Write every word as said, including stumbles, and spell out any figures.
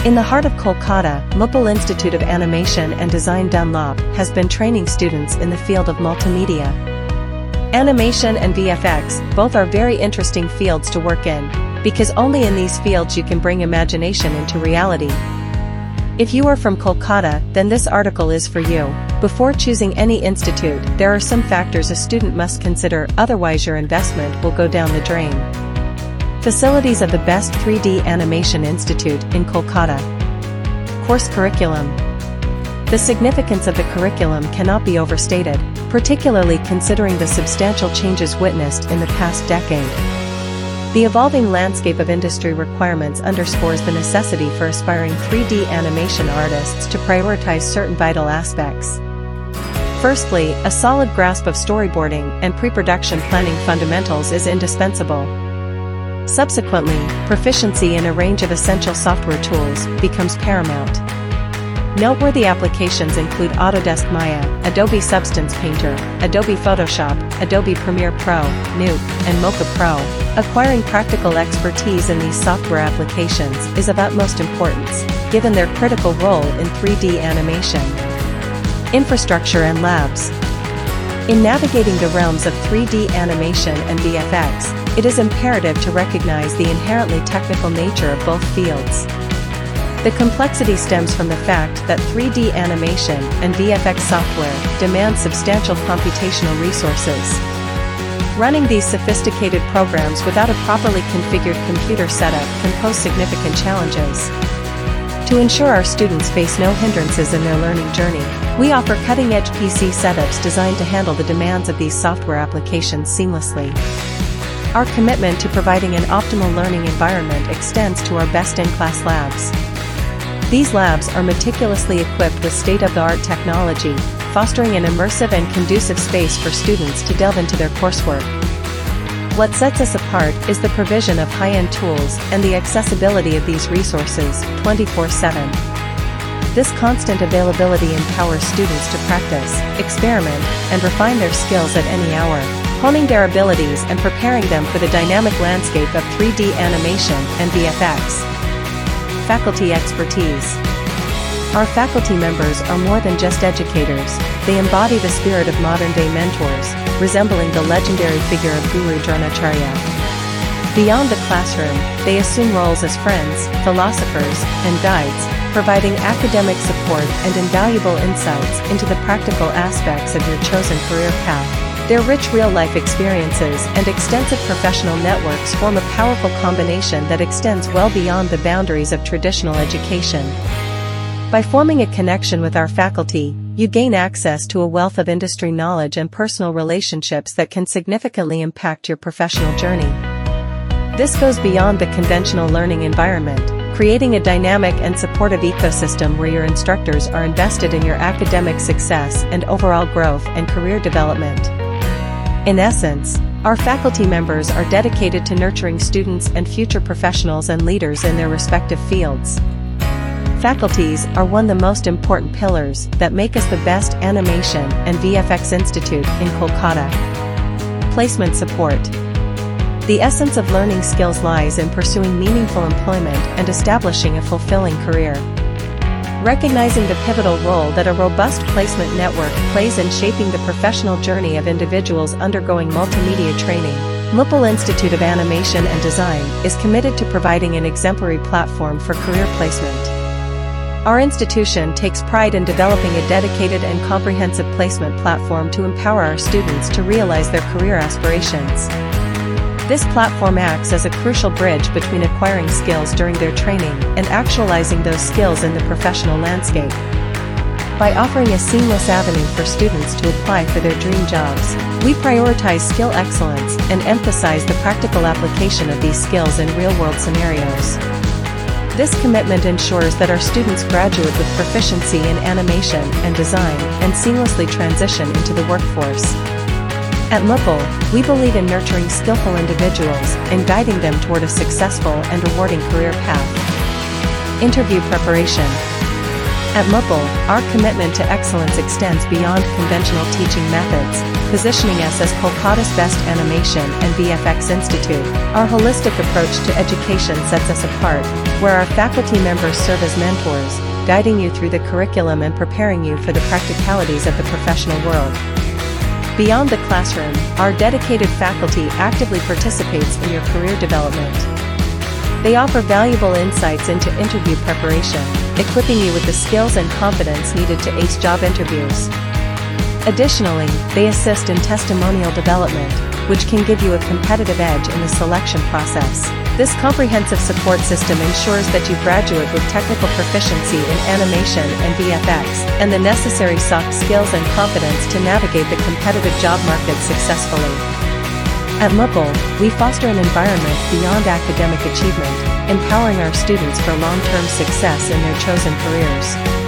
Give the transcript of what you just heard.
In the heart of Kolkata, Muppal Institute of Animation and Design Dunlop has been training students in the field of multimedia. Animation and V F X, both are very interesting fields to work in, because only in these fields you can bring imagination into reality. If you are from Kolkata, then this article is for you. Before choosing any institute, there are some factors a student must consider, otherwise your investment will go down the drain. Facilities of the best three D Animation Institute in Kolkata. Course curriculum. The significance of the curriculum cannot be overstated, particularly considering the substantial changes witnessed in the past decade. The evolving landscape of industry requirements underscores the necessity for aspiring three D animation artists to prioritize certain vital aspects. Firstly, a solid grasp of storyboarding and pre-production planning fundamentals is indispensable. Subsequently, proficiency in a range of essential software tools becomes paramount. Noteworthy applications include Autodesk Maya, Adobe Substance Painter, Adobe Photoshop, Adobe Premiere Pro, Nuke, and Mocha Pro. Acquiring practical expertise in these software applications is of utmost importance, given their critical role in three D animation. Infrastructure and labs. In navigating the realms of three D animation and V F X, it is imperative to recognize the inherently technical nature of both fields. The complexity stems from the fact that three D animation and V F X software demand substantial computational resources. Running these sophisticated programs without a properly configured computer setup can pose significant challenges. To ensure our students face no hindrances in their learning journey, we offer cutting-edge P C setups designed to handle the demands of these software applications seamlessly. Our commitment to providing an optimal learning environment extends to our best-in-class labs. These labs are meticulously equipped with state-of-the-art technology, fostering an immersive and conducive space for students to delve into their coursework. What sets us apart is the provision of high-end tools and the accessibility of these resources twenty-four seven. This constant availability empowers students to practice, experiment, and refine their skills at any hour, honing their abilities and preparing them for the dynamic landscape of three D animation and V F X. Faculty expertise. Our faculty members are more than just educators, they embody the spirit of modern-day mentors, resembling the legendary figure of Guru Dronacharya. Beyond the classroom, they assume roles as friends, philosophers, and guides, providing academic support and invaluable insights into the practical aspects of your chosen career path. Their rich real-life experiences and extensive professional networks form a powerful combination that extends well beyond the boundaries of traditional education. By forming a connection with our faculty, you gain access to a wealth of industry knowledge and personal relationships that can significantly impact your professional journey. This goes beyond the conventional learning environment, creating a dynamic and supportive ecosystem where your instructors are invested in your academic success and overall growth and career development. In essence, our faculty members are dedicated to nurturing students and future professionals and leaders in their respective fields. Faculties are one of the most important pillars that make us the best animation and V F X institute in Kolkata. Placement support. The essence of learning skills lies in pursuing meaningful employment and establishing a fulfilling career. Recognizing the pivotal role that a robust placement network plays in shaping the professional journey of individuals undergoing multimedia training, Muppal Institute of Animation and Design is committed to providing an exemplary platform for career placement. Our institution takes pride in developing a dedicated and comprehensive placement platform to empower our students to realize their career aspirations. This platform acts as a crucial bridge between acquiring skills during their training and actualizing those skills in the professional landscape. By offering a seamless avenue for students to apply for their dream jobs, we prioritize skill excellence and emphasize the practical application of these skills in real-world scenarios. This commitment ensures that our students graduate with proficiency in animation and design and seamlessly transition into the workforce. At Muppal, we believe in nurturing skillful individuals and guiding them toward a successful and rewarding career path. Interview preparation. At Muppal, our commitment to excellence extends beyond conventional teaching methods, positioning us as Kolkata's best animation and V F X institute. Our holistic approach to education sets us apart, where our faculty members serve as mentors, guiding you through the curriculum and preparing you for the practicalities of the professional world. Beyond the classroom, our dedicated faculty actively participates in your career development. They offer valuable insights into interview preparation, equipping you with the skills and confidence needed to ace job interviews. Additionally, they assist in testimonial development, which can give you a competitive edge in the selection process. This comprehensive support system ensures that you graduate with technical proficiency in animation and V F X, and the necessary soft skills and confidence to navigate the competitive job market successfully. At M U P L, we foster an environment beyond academic achievement, empowering our students for long-term success in their chosen careers.